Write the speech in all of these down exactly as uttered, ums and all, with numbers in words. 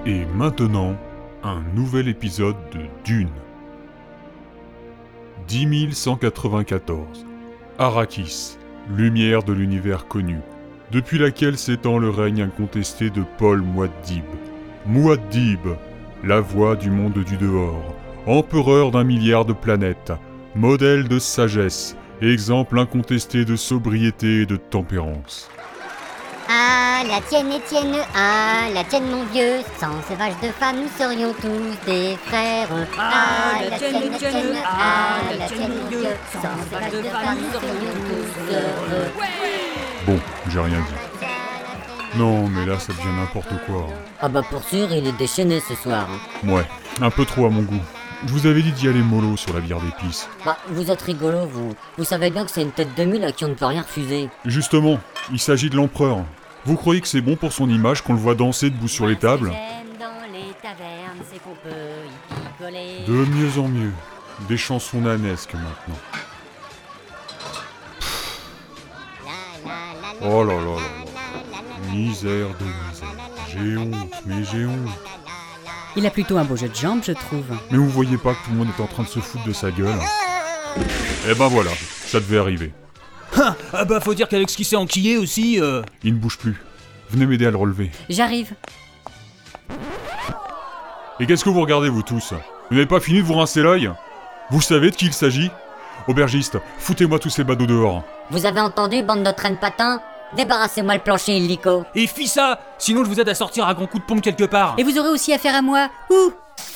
Et maintenant, un nouvel épisode de Dune. dix mille cent quatre-vingt-quatorze. Arrakis, lumière de l'univers connu, depuis laquelle s'étend le règne incontesté de Pol Muad'Dib. Muad'Dib, la voix du monde du dehors, empereur d'un milliard de planètes, modèle de sagesse, exemple incontesté de sobriété et de tempérance. Ah, la tienne est tienne, ah, la tienne mon vieux, sans ces vaches de femmes nous serions tous des frères. Ah, la tienne est tienne, ah, la tienne mon vieux, sans ces vaches de femmes nous serions tous heureux. Bon, j'ai rien dit. Non, mais là ça devient n'importe quoi. Ah bah pour sûr, il est déchaîné ce soir. hein. Ouais, un peu trop à mon goût. Je vous avais dit d'y aller mollo sur la bière d'épices. Bah, vous êtes rigolo, vous. Vous savez bien que c'est une tête de mule à qui on ne peut rien refuser. Justement, il s'agit de l'empereur. Vous croyez que c'est bon pour son image qu'on le voit danser debout sur les tables ? Dans les tavernes, c'est qu'on peut y picoler. De mieux en mieux. Des chansons nanesques maintenant. Oh là là là là. Misère de misère. J'ai honte, mais j'ai honte. Il a plutôt un beau jeu de jambes, je trouve. Mais vous voyez pas que tout le monde est en train de se foutre de sa gueule ? Eh ben voilà, ça devait arriver. Ah, ah bah faut dire qu'Alex qui s'est enquillé aussi, euh... Il ne bouge plus. Venez m'aider à le relever. J'arrive. Et qu'est-ce que vous regardez, vous tous ? Vous n'avez pas fini de vous rincer l'œil ? Vous savez de qui il s'agit ? Aubergiste, foutez-moi tous ces badauds dehors. Vous avez entendu, bande de traîne patins ? Débarrassez-moi le plancher illico. Et fi ça, sinon je vous aide à sortir un grand coup de pompe quelque part. Et vous aurez aussi affaire à moi. Ouh.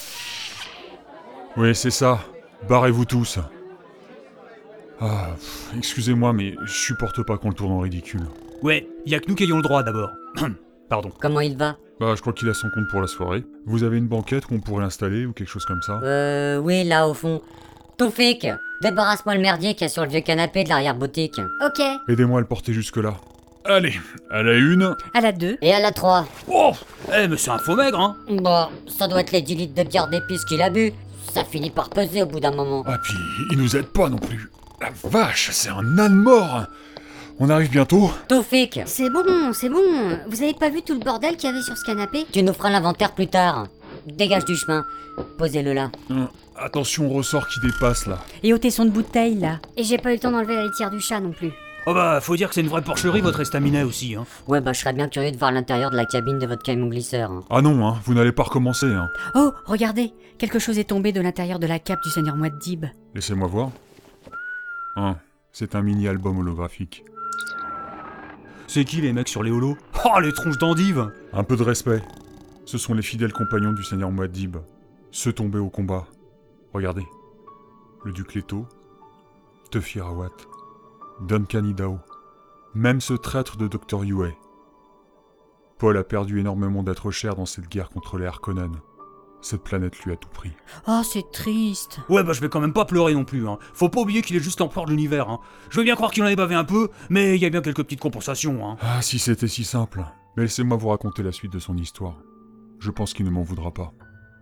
Oui, c'est ça. Barrez-vous tous. Ah, pff, excusez-moi, mais je supporte pas qu'on le tourne en ridicule. Ouais, y a que nous qui ayons le droit d'abord. Pardon. Comment il va ? Bah, je crois qu'il a son compte pour la soirée. Vous avez une banquette où on pourrait l'installer ou quelque chose comme ça ? Euh, oui, là au fond. Toufik, débarrasse-moi le merdier qu'il y a sur le vieux canapé de l'arrière-boutique. Ok. Aidez-moi à le porter jusque-là. Allez, à la une. À la deux. Et à la trois. Oh, eh mais c'est un faux maigre, hein. Bon, ça doit être les dix litres de bière d'épices qu'il a bu. Ça finit par peser au bout d'un moment. Ah, puis il nous aide pas non plus. La vache, c'est un âne mort. On arrive bientôt. Toufik, C'est bon, c'est bon. Vous avez pas vu tout le bordel qu'il y avait sur ce canapé ? tu nous feras l'inventaire plus tard. Dégage du chemin. Posez-le là. Hum, attention au ressort qui dépasse là. Et ôtez son de bouteille, là. Et j'ai pas eu le temps d'enlever la litière du chat non plus. Oh bah faut dire que c'est une vraie porcherie votre estaminet aussi, hein. Ouais, bah je serais bien curieux de voir l'intérieur de la cabine de votre camion glisseur. hein. Ah non, hein, vous n'allez pas recommencer, hein. Oh, regardez. Quelque chose est tombé de l'intérieur de la cape du seigneur Muad'Dib. Laissez-moi voir. Hein, c'est un mini-album holographique. C'est qui les mecs sur les holos ? Oh les tronches d'endives. Un peu de respect. Ce sont les fidèles compagnons du seigneur Muad'Dib. Ceux tombés au combat. Regardez. Le duc Leto. Tefi Rawat. Duncan Idaho. Même ce traître de docteur Yue. Paul a perdu énormément d'êtres chers dans cette guerre contre les Harkonnen. Cette planète lui a tout pris. Oh, c'est triste. Ouais bah je vais quand même pas pleurer non plus, hein. Faut pas oublier qu'il est juste l'empereur de l'univers, hein. Je veux bien croire qu'il en ait bavé un peu, mais il y a bien quelques petites compensations, hein. Ah, si c'était si simple. Mais laissez-moi vous raconter la suite de son histoire. Je pense qu'il ne m'en voudra pas.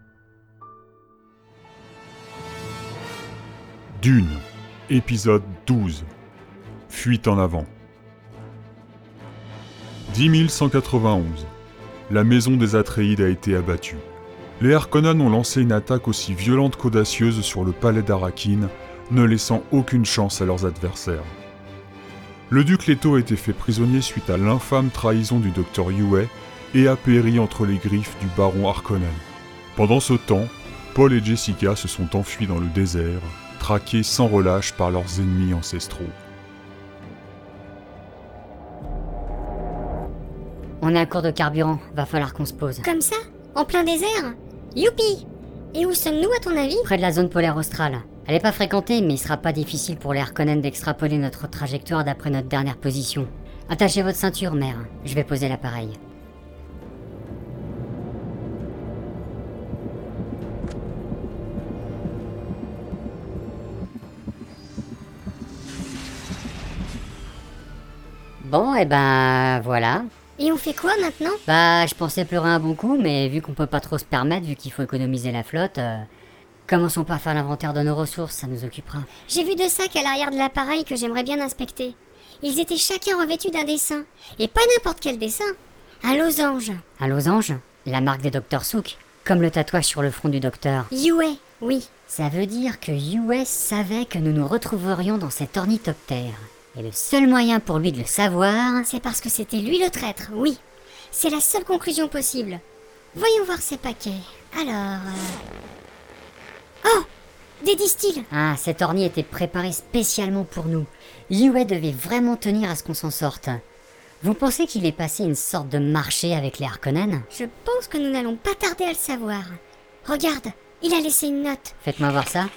Dune, épisode douze. Fuite en avant. dix mille cent quatre-vingt-onze. La maison des Atréides a été abattue. Les Harkonnen ont lancé une attaque aussi violente qu'audacieuse sur le palais d'Arrakeen, ne laissant aucune chance à leurs adversaires. Le duc Leto a été fait prisonnier suite à l'infâme trahison du docteur Yue et a péri entre les griffes du baron Harkonnen. Pendant ce temps, Paul et Jessica se sont enfuis dans le désert, traqués sans relâche par leurs ennemis ancestraux. On est à court de carburant, va falloir qu'on se pose. Comme ça ? En plein désert ? Youpi ! Et où sommes-nous à ton avis ? Près de la zone polaire australe. Elle est pas fréquentée, mais il sera pas difficile pour les Harkonnen d'extrapoler notre trajectoire d'après notre dernière position. Attachez votre ceinture, mère. Je vais poser l'appareil. Bon, et ben voilà. Et on fait quoi maintenant ? Bah, je pensais pleurer un bon coup, mais vu qu'on peut pas trop se permettre, vu qu'il faut économiser la flotte, euh, commençons par faire l'inventaire de nos ressources, ça nous occupera. J'ai vu deux sacs à l'arrière de l'appareil que j'aimerais bien inspecter. Ils étaient chacun revêtus d'un dessin. Et pas n'importe quel dessin. Un losange. Un losange ? La marque des docteurs Souk, comme le tatouage sur le front du docteur. Yue, oui. Ça veut dire que Yue savait que nous nous retrouverions dans cet ornithoptère. Et le seul moyen pour lui de le savoir... C'est parce que c'était lui le traître, oui. C'est la seule conclusion possible. Voyons voir ces paquets. Alors... euh, Oh, des distils. Ah, cet orni était préparé spécialement pour nous. Yue devait vraiment tenir à ce qu'on s'en sorte. Vous pensez qu'il est passé une sorte de marché avec les Harkonnen? Je pense que nous n'allons pas tarder à le savoir. Regarde, il a laissé une note. Faites-moi voir ça.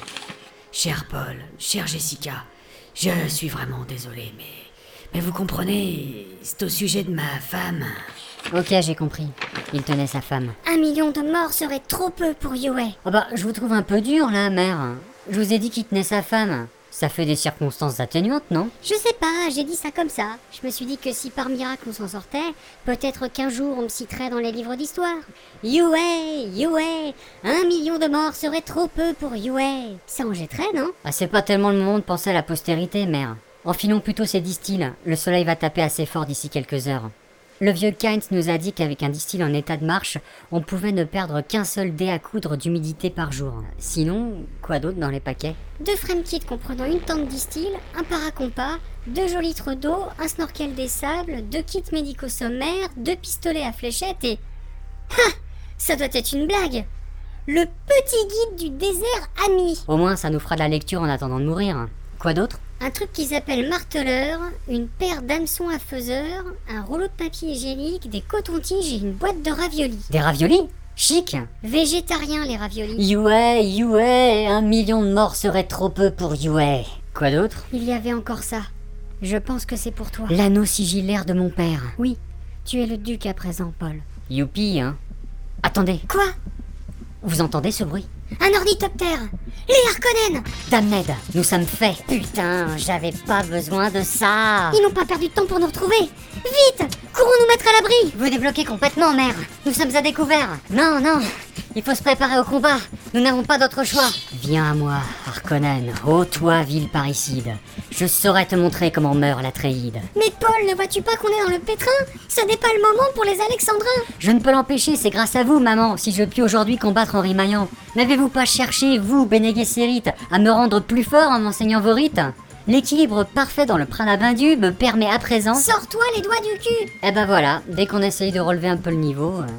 Cher Paul, chère Jessica, je suis vraiment désolé, mais... Mais vous comprenez, c'est au sujet de ma femme. Ok, j'ai compris. Il tenait sa femme. Un million de morts serait trop peu pour Yue. Oh bah, je vous trouve un peu dur là, mère. Je vous ai dit qu'il tenait sa femme. Ça fait des circonstances atténuantes, non? Je sais pas, j'ai dit ça comme ça. Je me suis dit que si par miracle on s'en sortait, peut-être qu'un jour on me citerait dans les livres d'histoire. Yue, Yue, un million de morts serait trop peu pour Yue. Ça en jetterait, non? Ah, c'est pas tellement le moment de penser à la postérité, mère. Enfilons plutôt ces distils. Le soleil va taper assez fort d'ici quelques heures. Le vieux Kynes nous a dit qu'avec un distil en état de marche, on pouvait ne perdre qu'un seul dé à coudre d'humidité par jour. Sinon, quoi d'autre dans les paquets? Deux frame kits comprenant une tente distil, un paracompas, deux jolis litres d'eau, un snorkel des sables, deux kits médicaux sommaires, deux pistolets à fléchettes et... Ha! Ça doit être une blague! Le petit guide du désert ami! Au moins, ça nous fera de la lecture en attendant de mourir. Quoi d'autre? Un truc qu'ils appellent marteleur, une paire d'hameçons à faiseur, un rouleau de papier hygiénique, des cotons-tiges et une boîte de raviolis. Des raviolis? Chic! Végétariens les raviolis. Yue, Yue, un million de morts serait trop peu pour Yue. Quoi d'autre? Il y avait encore ça. Je pense que c'est pour toi. L'anneau sigillaire de mon père. Oui, tu es le duc à présent, Paul. Youpi, hein? Attendez, Quoi? vous entendez ce bruit? Un ornithoptère! Les Harkonnen! Damned, nous sommes faits. Putain, j'avais pas besoin de ça. Ils n'ont pas perdu de temps pour nous retrouver! Vite! Courons nous mettre à l'abri! Vous débloquez complètement, mère. Nous sommes à découvert. Non, non, il faut se préparer au combat. Nous n'avons pas d'autre choix. Viens à moi, Harkonnen. Ô toi, ville parricide. Je saurais te montrer comment meurt l'Atréide. Mais Paul, ne vois-tu pas qu'on est dans le pétrin? Ce n'est pas le moment pour les Alexandrins! Je ne peux l'empêcher, c'est grâce à vous, maman, si je puis aujourd'hui combattre Henri Maillan. N'avez-vous pas cherché, vous, Bene Gesserit, à me rendre plus fort en m'enseignant vos rites? L'équilibre parfait dans le Pralabindu me permet à présent... Sors-toi les doigts du cul! Eh ben voilà, dès qu'on essaye de relever un peu le niveau... euh,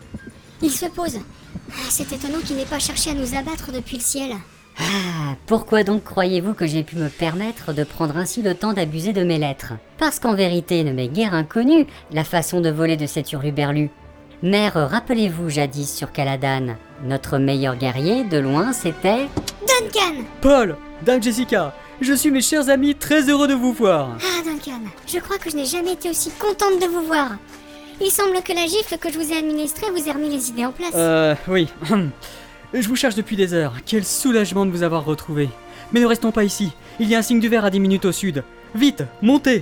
Il se pose. Ah, c'est étonnant qu'il n'ait pas cherché à nous abattre depuis le ciel. Ah, pourquoi donc croyez-vous que j'ai pu me permettre de prendre ainsi le temps d'abuser de mes lettres? Parce qu'en vérité, ne m'est guère inconnue la façon de voler de cet hurluberlu. Mère, rappelez-vous jadis sur Caladan, notre meilleur guerrier, de loin, c'était... Duncan! Paul, Dame Jessica, je suis mes chers amis très heureux de vous voir. Ah, Duncan, je crois que je n'ai jamais été aussi contente de vous voir. Il semble que la gifle que je vous ai administrée vous ait remis les idées en place. Euh, oui. Je vous cherche depuis des heures. Quel soulagement de vous avoir retrouvé. Mais ne restons pas ici. Il y a un signe du vert à dix minutes au sud. Vite, montez!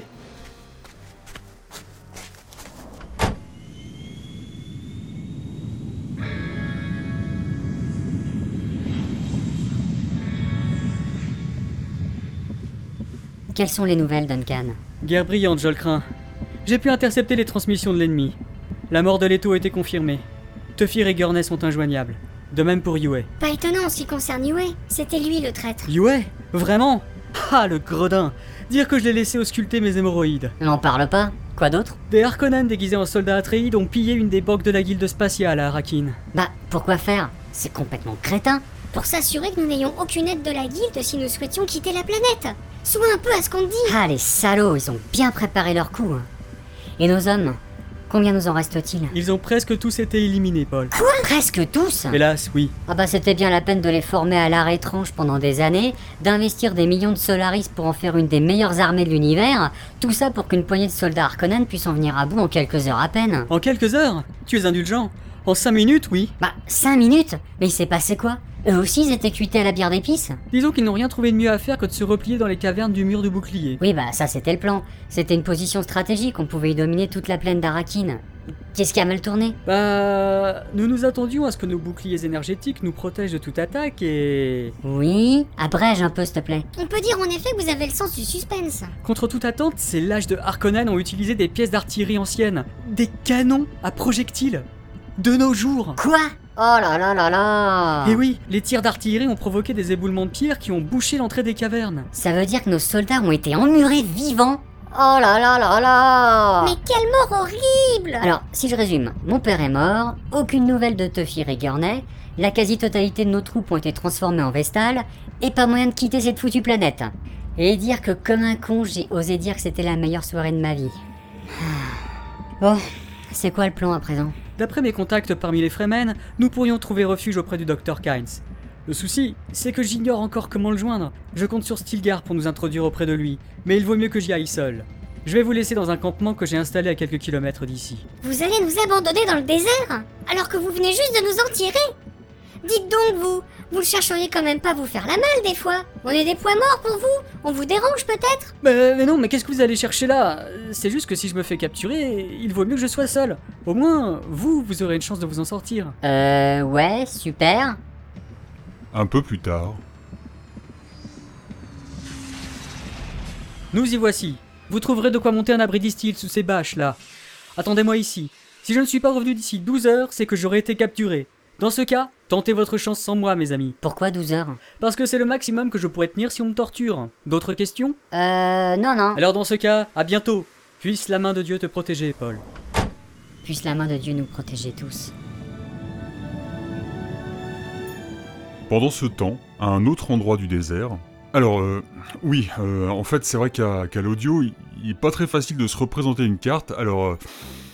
Quelles sont les nouvelles, Duncan? Guerre brillante, je le crains. J'ai pu intercepter les transmissions de l'ennemi. La mort de Leto a été confirmée. Teuphir et Gurney sont injoignables. De même pour Yue. Pas étonnant en ce qui concerne Yue, c'était lui le traître. Yue? Vraiment? Ah, le gredin! Dire que je l'ai laissé ausculter mes hémorroïdes. N'en parle pas. Quoi d'autre? Des Harkonnen déguisés en soldats Atréides ont pillé une des banques de la guilde spatiale à Arrakeen. Bah, pourquoi faire? C'est complètement crétin. Pour s'assurer que nous n'ayons aucune aide de la guilde si nous souhaitions quitter la planète. Sois un peu à ce qu'on te dit. Ah, les salauds, ils ont bien préparé leur coup. hein. Et nos hommes? Combien nous en reste-t-il? Ils ont presque tous été éliminés, Paul. Quoi? Presque tous? Hélas, oui. Ah bah c'était bien la peine de les former à l'art étrange pendant des années, d'investir des millions de Solaris pour en faire une des meilleures armées de l'univers, tout ça pour qu'une poignée de soldats Harkonnen puisse en venir à bout en quelques heures à peine. En quelques heures? Tu es indulgent. En cinq minutes, oui. Bah, cinq minutes? Mais il s'est passé quoi? Eux aussi ils étaient cuités à la bière d'épices? Disons qu'ils n'ont rien trouvé de mieux à faire que de se replier dans les cavernes du mur de bouclier. Oui bah ça c'était le plan, c'était une position stratégique, on pouvait y dominer toute la plaine d'Arrakeen. Qu'est-ce qui a mal tourné? Bah... Nous nous attendions à ce que nos boucliers énergétiques nous protègent de toute attaque et... Oui? Abrège un peu s'il te plaît. On peut dire en effet que vous avez le sens du suspense. Contre toute attente, ces lâches de Harkonnen ont utilisé des pièces d'artillerie anciennes. Des canons à projectiles. De nos jours. Quoi? Oh là là là là. Et oui, les tirs d'artillerie ont provoqué des éboulements de pierre qui ont bouché l'entrée des cavernes. Ça veut dire que nos soldats ont été emmurés vivants? Oh là là là là. Mais quelle mort horrible! Alors, si je résume, mon père est mort, aucune nouvelle de Tuffy et Gurney, la quasi-totalité de nos troupes ont été transformées en Vestales, et pas moyen de quitter cette foutue planète. Et dire que comme un con, j'ai osé dire que c'était la meilleure soirée de ma vie. Bon, c'est quoi le plan à présent? D'après mes contacts parmi les Fremen, nous pourrions trouver refuge auprès du docteur Kynes. Le souci, c'est que j'ignore encore comment le joindre. Je compte sur Stilgar pour nous introduire auprès de lui, mais il vaut mieux que j'y aille seul. Je vais vous laisser dans un campement que j'ai installé à quelques kilomètres d'ici. Vous allez nous abandonner dans le désert? Alors que vous venez juste de nous en tirer? Dites donc, vous, vous ne chercheriez quand même pas à vous faire la malle des fois? On est des poids morts pour vous? On vous dérange peut-être? Mais, mais non, mais qu'est-ce que vous allez chercher là? C'est juste que si je me fais capturer, il vaut mieux que je sois seul. Au moins, vous, vous aurez une chance de vous en sortir. Euh, ouais, super. Un peu plus tard, Nous y voici. Vous trouverez de quoi monter un abri distille sous ces bâches là. Attendez-moi ici. Si je ne suis pas revenu d'ici douze heures, c'est que j'aurai été capturé. Dans ce cas, tentez votre chance sans moi, mes amis. Pourquoi douze heures? Parce que c'est le maximum que je pourrais tenir si on me torture. D'autres questions? Euh, non, non. Alors dans ce cas, à bientôt. Puisse la main de Dieu te protéger, Paul. Puisse la main de Dieu nous protéger tous. pendant ce temps, à un autre endroit du désert... Alors, euh, oui, euh, en fait, c'est vrai qu'à qu'à l'audio, il, il est pas très facile de se représenter une carte, alors... Euh,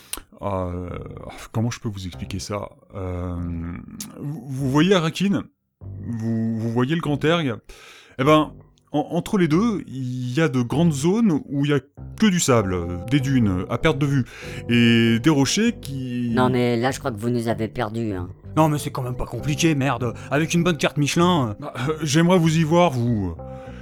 euh, comment je peux vous expliquer ça euh, vous, vous voyez Arrakeen, vous, vous voyez le Grand Erg? Eh ben, en, entre les deux, il y a de grandes zones où il y a que du sable, des dunes à perte de vue, et des rochers qui... Non mais là je crois que vous nous avez perdus. Hein. Non mais c'est quand même pas compliqué, merde. Avec une bonne carte Michelin... Bah, euh, J'aimerais vous y voir, vous...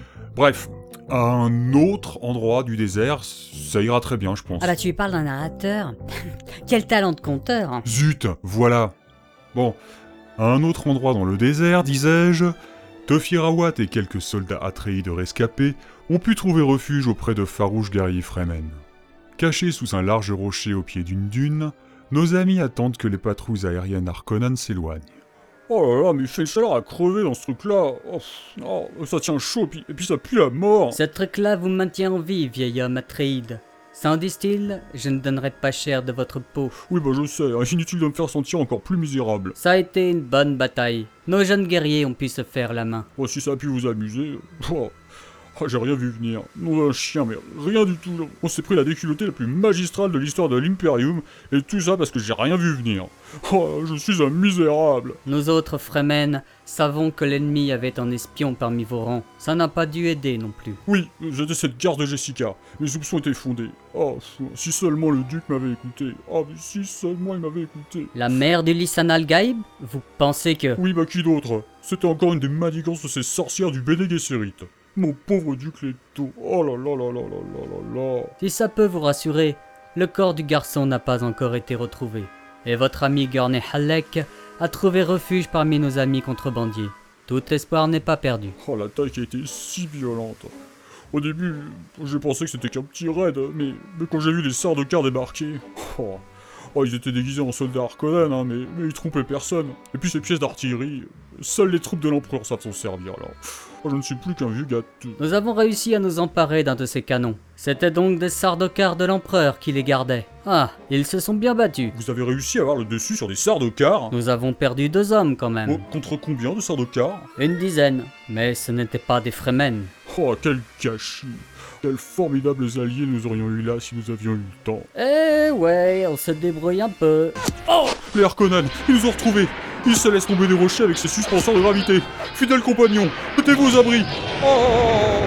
Bref, à un autre endroit du désert, ça ira très bien, je pense. Ah bah tu lui parles d'un narrateur. Quel talent de conteur. Hein. Zut, voilà. Bon, à un autre endroit dans le désert, disais-je, Tuffy Rawat et quelques soldats Atréides rescapés ont pu trouver refuge auprès de farouches guerriers Fremen. Cachés sous un large rocher au pied d'une dune, nos amis attendent que les patrouilles aériennes Harkonnen s'éloignent. Oh là là, mais il fait une chaleur à crever dans ce truc-là. Oh, pff, oh, ça tient chaud, puis, et puis ça pue la mort. Ce truc-là vous maintient en vie, vieil homme Atréide. Sans distille, je ne donnerai pas cher de votre peau. Oui, bah je sais, inutile de me faire sentir encore plus misérable. Ça a été une bonne bataille. Nos jeunes guerriers ont pu se faire la main. Oh, si ça a pu vous amuser... Oh. Oh, j'ai rien vu venir. Non d'un chien, mais rien du tout. On s'est pris la déculottée la plus magistrale de l'histoire de l'Imperium, et tout ça parce que j'ai rien vu venir. Oh, je suis un misérable. Nous autres Fremen savons que l'ennemi avait un espion parmi vos rangs. Ça n'a pas dû aider non plus. Oui, j'étais cette garde de Jessica. Mes soupçons étaient fondés. Oh, si seulement le duc m'avait écouté. Oh, mais si seulement il m'avait écouté. La mère du Lisan al-Gaib? Vous pensez que... Oui, bah qui d'autre? C'était encore une des manigances de ces sorcières du Bene Gesserit. Mon pauvre duc Leto. Oh là là là là là là là là. Si ça peut vous rassurer, le corps du garçon n'a pas encore été retrouvé. Et votre ami Gurney Halleck a trouvé refuge parmi nos amis contrebandiers. Tout espoir n'est pas perdu. Oh, l'attaque a été si violente. Au début, j'ai pensé que c'était qu'un petit raid, mais, mais quand j'ai vu les Sardaukar débarquer... Oh, oh, ils étaient déguisés en soldats Harkonnen, hein, mais, mais ils trompaient personne. Et puis ces pièces d'artillerie, seules les troupes de l'Empereur savent s'en servir, alors... Oh, je ne suis plus qu'un vieux gâteux. Nous avons réussi à nous emparer d'un de ces canons. C'était donc des Sardaukar de l'Empereur qui les gardaient. Ah, ils se sont bien battus. Vous avez réussi à avoir le dessus sur des Sardaukar? Nous avons perdu deux hommes quand même. Oh, contre combien de Sardaukar? Une dizaine, mais ce n'étaient pas des Fremen. Oh, quel gâchis. Quels formidables alliés nous aurions eu là si nous avions eu le temps. Eh ouais, on se débrouille un peu. Oh, les Harkonnen, ils nous ont retrouvés. Ils se laissent tomber des rochers avec ces suspenseurs de gravité. Fidèles compagnons, mettez-vous aux abris. Oh.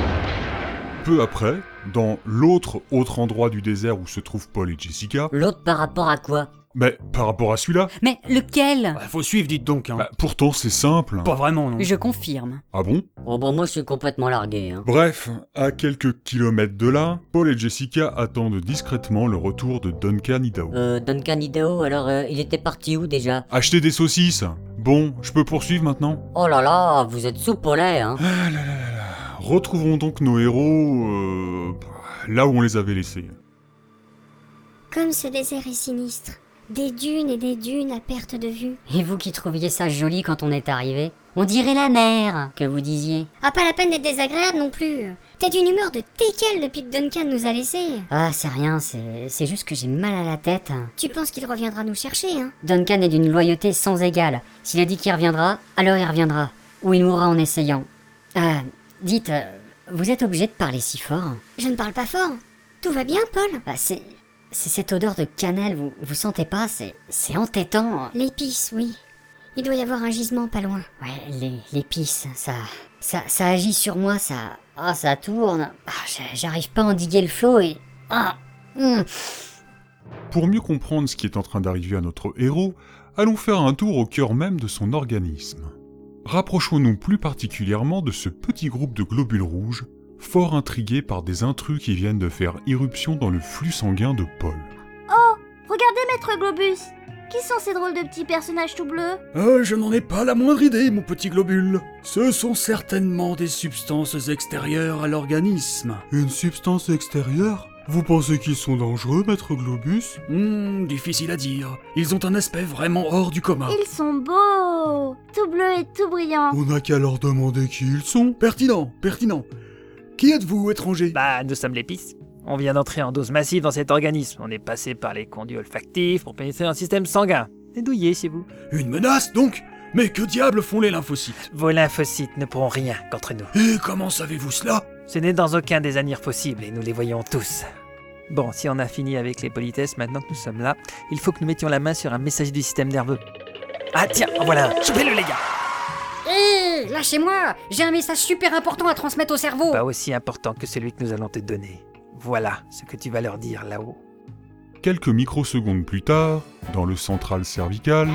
Peu après, dans l'autre autre endroit du désert où se trouvent Paul et Jessica... L'autre par rapport à quoi? Mais par rapport à celui-là, Mais lequel? Bah, faut suivre, dites donc, hein. bah, pourtant c'est simple. Pas vraiment, non. Je confirme. Ah bon? Oh bon moi je suis complètement largué. Hein. Bref, à quelques kilomètres de là, Paul et Jessica attendent discrètement le retour de Duncan Idaho. Euh, Duncan Idaho, alors euh, il était parti où déjà? Acheter des saucisses. Bon, je peux poursuivre maintenant? Oh là là, vous êtes soupe au lait, hein. Ah là là là là. Retrouvons donc nos héros... Euh, là où on les avait laissés. Comme ce désert est sinistre. Des dunes et des dunes à perte de vue. Et vous qui trouviez ça joli quand on est arrivé? On dirait la mer, que vous disiez. Ah, pas la peine d'être désagréable non plus. T'es d'une humeur de teckel depuis que Duncan nous a laissés. Ah, c'est rien, c'est c'est juste que j'ai mal à la tête. Tu penses qu'il reviendra nous chercher, hein? Duncan est d'une loyauté sans égale. S'il a dit qu'il reviendra, alors il reviendra. Ou il mourra en essayant. Ah, dites, euh, vous êtes obligé de parler si fort? Je ne parle pas fort. Tout va bien, Paul? Bah, c'est... c'est cette odeur de cannelle, vous, vous sentez pas? C'est... c'est entêtant. L'épice, oui. Il doit y avoir un gisement pas loin. Ouais, les- l'épice, ça... ça... ça agit sur moi, ça... Ah, ça tourne. Ah, j'a- j'arrive pas à endiguer le flot et... Ah, hum. Pour mieux comprendre ce qui est en train d'arriver à notre héros, allons faire un tour au cœur même de son organisme. Rapprochons-nous plus particulièrement de ce petit groupe de globules rouges, fort intrigués par des intrus qui viennent de faire irruption dans le flux sanguin de Paul. Regardez, Maître Globus. Qui sont ces drôles de petits personnages tout bleus? Euh, je n'en ai pas la moindre idée, mon petit globule. Ce sont certainement des substances extérieures à l'organisme. Une substance extérieure? Vous pensez qu'ils sont dangereux, Maître Globus? Hmm, difficile à dire. Ils ont un aspect vraiment hors du commun. Ils sont beaux, tout bleus et tout brillants. On n'a qu'à leur demander qui ils sont. Pertinent, pertinent. Qui êtes-vous, étranger? Bah, nous sommes l'épice. On vient d'entrer en dose massive dans cet organisme. On est passé par les conduits olfactifs pour pénétrer un système sanguin. C'est douillé chez vous. Une menace, donc? Mais que diable font les lymphocytes? Vos lymphocytes ne pourront rien contre nous. Et comment savez-vous cela? Ce n'est dans aucun des anirs possibles et nous les voyons tous. Bon, si on a fini avec les politesses, maintenant que nous sommes là, il faut que nous mettions la main sur un messager du système nerveux. Ah tiens, en voilà un. Chopez-le les gars. Hé, lâchez-moi! J'ai un message super important à transmettre au cerveau! Pas aussi important que celui que nous allons te donner. Voilà ce que tu vas leur dire là-haut. Quelques microsecondes plus tard, dans le central cervical,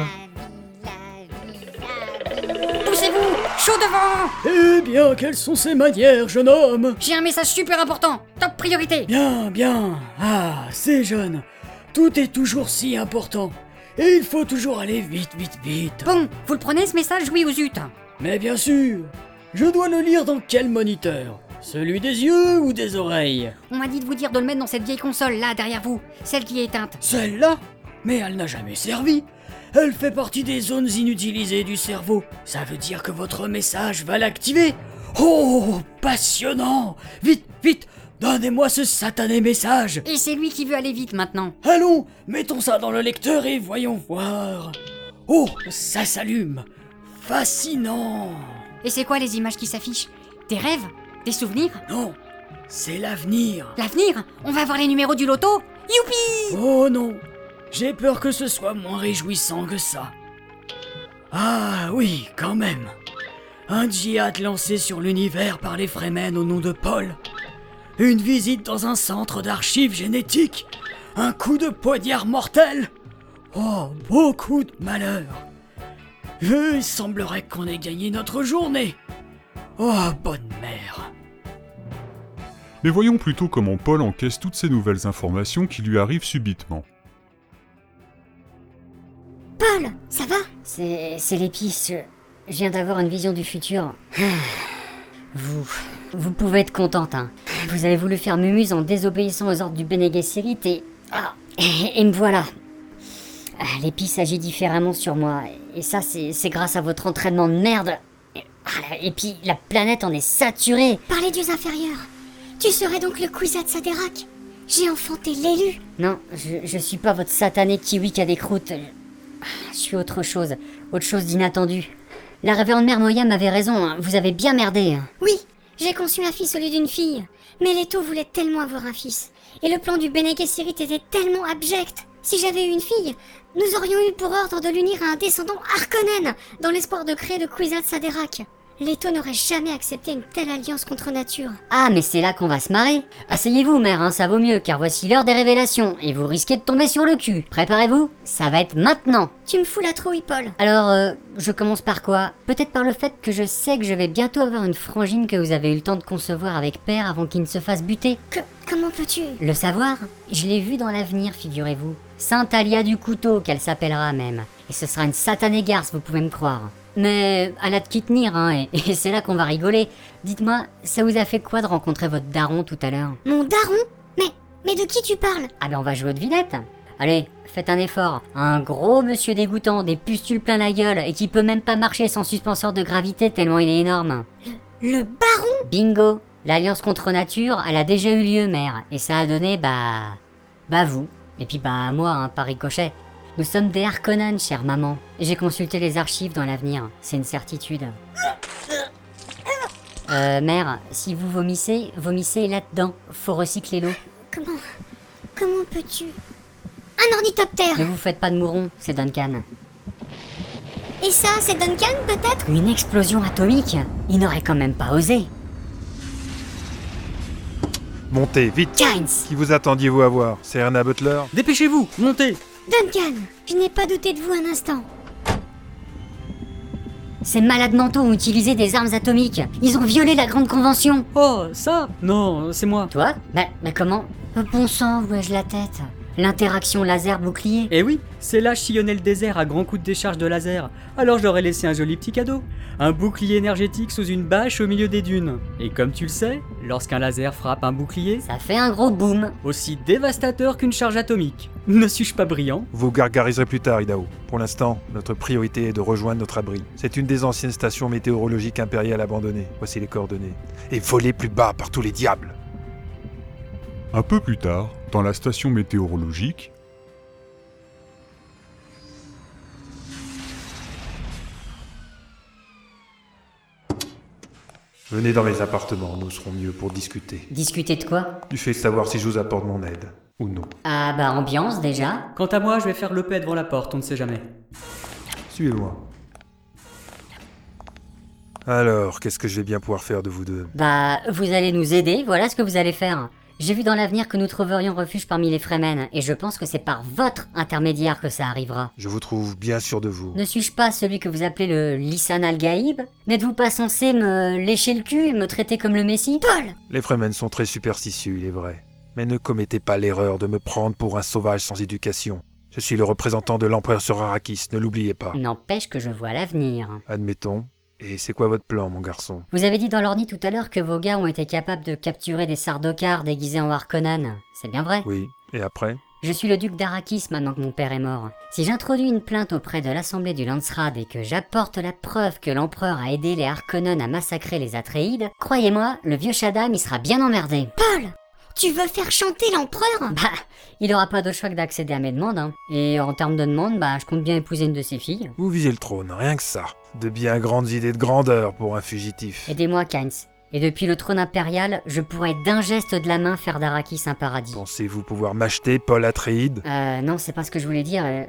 Poussez-vous! Chaud devant! Eh bien, quelles sont ces manières, jeune homme? J'ai un message super important! Top priorité! Bien, bien. Ah, c'est jeune. Tout est toujours si important. Et il faut toujours aller vite, vite, vite. Bon, vous le prenez ce message, oui ou zut? Mais bien sûr. Je dois le lire dans quel moniteur? Celui des yeux ou des oreilles? On m'a dit de vous dire de le mettre dans cette vieille console là derrière vous, celle qui est éteinte. Celle-là? Mais elle n'a jamais servi. Elle fait partie des zones inutilisées du cerveau. Ça veut dire que votre message va l'activer. Oh, passionnant! Vite, vite, donnez-moi ce satané message. Et c'est lui qui veut aller vite maintenant. Allons, mettons ça dans le lecteur et voyons voir. Oh, ça s'allume. Fascinant. Et c'est quoi les images qui s'affichent? Des rêves? Des souvenirs? Non, c'est l'avenir. L'avenir? On va voir les numéros du loto? Youpi! Oh non, j'ai peur que ce soit moins réjouissant que ça. Ah oui, quand même. Un djihad lancé sur l'univers par les Fremen au nom de Paul. Une visite dans un centre d'archives génétiques. Un coup de poignard mortel. Oh, beaucoup de malheur. Euh, Il semblerait qu'on ait gagné notre journée. Oh, bonne mère. mais voyons plutôt comment Paul encaisse toutes ces nouvelles informations qui lui arrivent subitement. Paul, ça va? C'est... c'est l'épice. Je... je viens d'avoir une vision du futur. Vous... vous pouvez être contente, hein. Vous avez voulu faire mumuse en désobéissant aux ordres du Bene Gesserit et... Ah, et, et me voilà. Ah, l'épice agit différemment sur moi. Et ça, c'est, c'est grâce à votre entraînement de merde. Et, ah, et puis, la planète en est saturée. Par les dieux inférieurs. Tu serais donc le Kwisatz Haderach. J'ai enfanté l'élu. Non, je, je suis pas votre satané kiwi qui a des croûtes. Je, je suis autre chose. Autre chose d'inattendu. La révérende mère Moya m'avait raison, hein. Vous avez bien merdé. Hein. Oui, j'ai conçu un fils au lieu d'une fille. Mais Leto voulait tellement avoir un fils. Et le plan du Bene Gesserit était tellement abject. Si j'avais eu une fille, nous aurions eu pour ordre de l'unir à un descendant Harkonnen, dans l'espoir de créer le Kwisatz Haderach. Leto n'aurait jamais accepté une telle alliance contre nature. Ah, mais c'est là qu'on va se marrer. Asseyez-vous, mère, hein, ça vaut mieux, car voici l'heure des révélations, et vous risquez de tomber sur le cul. Préparez-vous, ça va être maintenant. Tu me fous la trouille, Paul. Alors, euh, je commence par quoi? Peut-être par le fait que je sais que je vais bientôt avoir une frangine que vous avez eu le temps de concevoir avec père avant qu'il ne se fasse buter. Que, comment peux-tu? Le savoir? Je l'ai vu dans l'avenir, figurez-vous. Sainte Alia du Couteau, qu'elle s'appellera même. Et ce sera une satanée garce, vous pouvez me croire. Mais elle a de qui tenir, hein, et, et c'est là qu'on va rigoler. Dites-moi, ça vous a fait quoi de rencontrer votre daron tout à l'heure? Mon daron? Mais, mais de qui tu parles? Ah ben on va jouer aux devinettes. Allez, faites un effort. Un gros monsieur dégoûtant, des pustules plein la gueule et qui peut même pas marcher sans suspenseur de gravité tellement il est énorme. Le baron? Bingo! L'alliance contre nature, elle a déjà eu lieu, mère. Et ça a donné, bah... Bah vous. Et puis bah moi, hein, par ricochet. Nous sommes des Harkonnen, chère maman. J'ai consulté les archives dans l'avenir. C'est une certitude. Euh, mère, si vous vomissez, vomissez là-dedans. Faut recycler l'eau. Comment... Comment peux-tu... Un ornithoptère! Ne vous faites pas de mouron, c'est Duncan. Et ça, c'est Duncan, peut-être? Une explosion atomique? Il n'aurait quand même pas osé. Montez, vite! Kynes! Qui vous attendiez-vous à voir? Serena Butler? Dépêchez-vous, montez! Duncan! Je n'ai pas douté de vous un instant. Ces malades mentaux ont utilisé des armes atomiques. Ils ont violé la grande convention. Oh, ça? Non, c'est moi. Toi? Bah, bah comment? Bon sang, où ai-je la tête? L'interaction laser-bouclier? Eh oui, c'est là je sillonnais le désert à grands coups de décharge de laser. Alors je leur ai laissé un joli petit cadeau. Un bouclier énergétique sous une bâche au milieu des dunes. Et comme tu le sais, lorsqu'un laser frappe un bouclier, Ça fait un gros boom. aussi dévastateur qu'une charge atomique. Ne suis-je pas brillant? Vous gargariserez plus tard, Idaho. Pour l'instant, notre priorité est de rejoindre notre abri. C'est une des anciennes stations météorologiques impériales abandonnées. Voici les coordonnées. Et volées plus bas par tous les diables. Un peu plus tard, dans la station météorologique, Venez dans mes appartements, nous serons mieux pour discuter. Discuter de quoi? Du fait de savoir si je vous apporte mon aide, ou non. Ah bah ambiance déjà. Quant à moi, je vais faire le paix devant la porte, on ne sait jamais. Suivez-moi. Alors, qu'est-ce que je vais bien pouvoir faire de vous deux? Bah, vous allez nous aider, voilà ce que vous allez faire. J'ai vu dans l'avenir que nous trouverions refuge parmi les Fremen, et je pense que c'est par votre intermédiaire que ça arrivera. Je vous trouve bien sûr de vous. Ne suis-je pas celui que vous appelez le Lisan al-Gaïb? N'êtes-vous pas censé me lécher le cul et me traiter comme le Messie? Paul! Les Fremen sont très superstitieux, il est vrai. Mais ne commettez pas l'erreur de me prendre pour un sauvage sans éducation. Je suis le représentant de l'empereur sur Arrakis, ne l'oubliez pas. N'empêche que je vois l'avenir. Admettons. Et c'est quoi votre plan, mon garçon? Vous avez dit dans l'orni tout à l'heure que vos gars ont été capables de capturer des Sardaukar déguisés en Harkonnen. C'est bien vrai? Oui, et après? Je suis le duc d'Arrakis maintenant que mon père est mort. Si j'introduis une plainte auprès de l'assemblée du Landsraad et que j'apporte la preuve que l'empereur a aidé les Harkonnen à massacrer les Atréides, croyez-moi, le vieux Shaddam y sera bien emmerdé. Paul! Tu veux faire chanter l'empereur? Bah, il aura pas de choix que d'accéder à mes demandes, hein. Et en termes de demandes, bah, je compte bien épouser une de ses filles. Vous visez le trône, rien que ça. De bien grandes idées de grandeur pour un fugitif. Aidez-moi, Kynes. Et depuis le trône impérial, je pourrais d'un geste de la main faire d'Arrakis un paradis. Pensez-vous pouvoir m'acheter, Paul Atréide? Euh, non, c'est pas ce que je voulais dire. euh,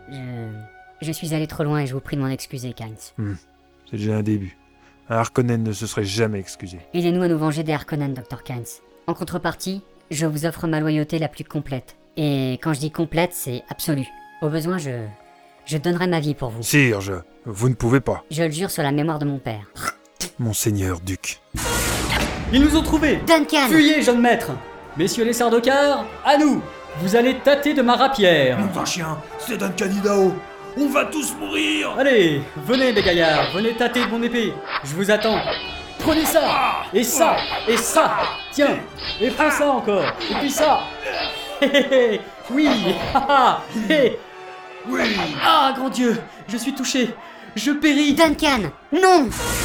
Je... Je suis allé trop loin et je vous prie de m'en excuser, Kynes. Hmm, c'est déjà un début. Un Harkonnen ne se serait jamais excusé. Aidez-nous à nous venger des Harkonnen, docteur Kynes. En contrepartie, je vous offre ma loyauté la plus complète. Et quand je dis complète, c'est absolu. Au besoin, je... Je donnerai ma vie pour vous. Sire, je... Vous ne pouvez pas. Je le jure sur la mémoire de mon père. Monseigneur Duc. Ils nous ont trouvés! Duncan! Fuyez, jeune maître! Messieurs les Sardaukar, à nous! Vous allez tâter de ma rapière! Mon chien, c'est Duncan Idaho. On va tous mourir. Allez, venez les gaillards, venez tâter de mon épée. Je vous attends. Prenez ça! Et ça! Et ça! Tiens! Et prends ça encore! Et puis ça! Hé hé hé! Oui! Ha ha! Hé! Oui. Ah, grand Dieu! Je suis touché! Je péris! Duncan! Non!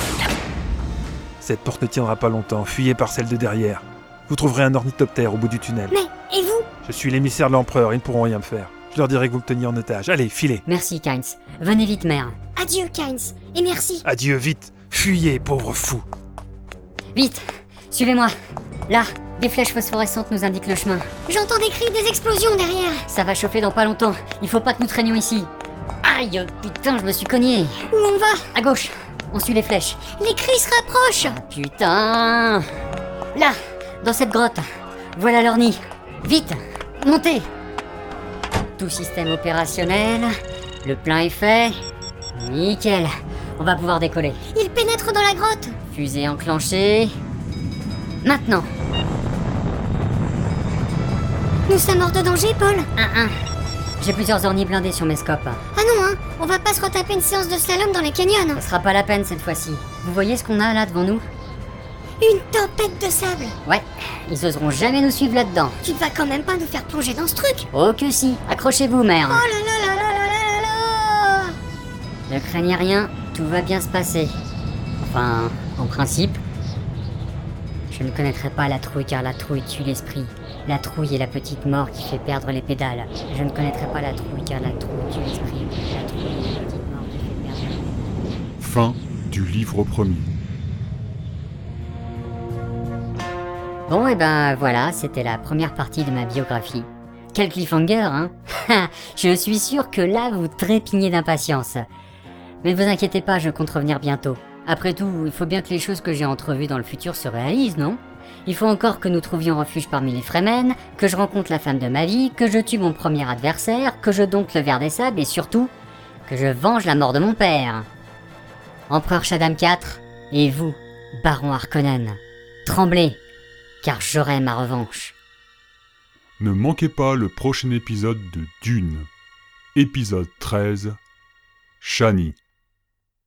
Cette porte ne tiendra pas longtemps, fuyez par celle de derrière. Vous trouverez un ornithoptère au bout du tunnel. Mais, et vous? Je suis l'émissaire de l'empereur, ils ne pourront rien me faire. Je leur dirai que vous me teniez en otage. Allez, filez. Merci, Kynes. Venez vite, mère. Adieu, Kynes. Et merci. Adieu, vite. Fuyez, pauvre fou. Vite! Suivez-moi! Là, des flèches phosphorescentes nous indiquent le chemin. J'entends des cris, des explosions derrière. Ça va chauffer dans pas longtemps. Il faut pas que nous traînions ici. Aïe, putain, je me suis cogné. Où on va? À gauche, on suit les flèches. Les cris se rapprochent. Putain! Là, dans cette grotte. Voilà l'orni. Vite, montez! Tout système opérationnel. Le plein est fait. Nickel. On va pouvoir décoller. Ils pénètrent dans la grotte. Fusée enclenchée. Maintenant. Nous sommes hors de danger, Paul? Un, un. J'ai plusieurs ornis blindés sur mes scopes. Ah non, hein. On va pas se retaper une séance de slalom dans les canyons. Ça sera pas la peine cette fois-ci. Vous voyez ce qu'on a là devant nous? Une tempête de sable. Ouais, ils oseront jamais nous suivre là-dedans. Tu ne vas quand même pas nous faire plonger dans ce truc. Oh que si, accrochez-vous, mère. Oh là là là là là là là là. Ne craignez rien, tout va bien se passer. Enfin, en principe. Je ne connaîtrai pas la trouille car la trouille tue l'esprit. La trouille est la petite mort qui fait perdre les pédales. Je ne connaîtrai pas la trouille car la trouille tue l'esprit. La trouille est la petite mort qui fait perdre les pédales. Fin du livre premier. Bon et ben voilà, c'était la première partie de ma biographie. Quel cliffhanger, hein. Je suis sûr que là vous trépignez d'impatience. Mais ne vous inquiétez pas, je compte revenir bientôt. Après tout, il faut bien que les choses que j'ai entrevues dans le futur se réalisent, non? Il faut encore que nous trouvions refuge parmi les Fremen, que je rencontre la femme de ma vie, que je tue mon premier adversaire, que je dompte le ver des sables et surtout, que je venge la mort de mon père. Empereur Shaddam quatre, et vous, Baron Harkonnen, tremblez, car j'aurai ma revanche. Ne manquez pas le prochain épisode de Dune. Épisode treize, Shani.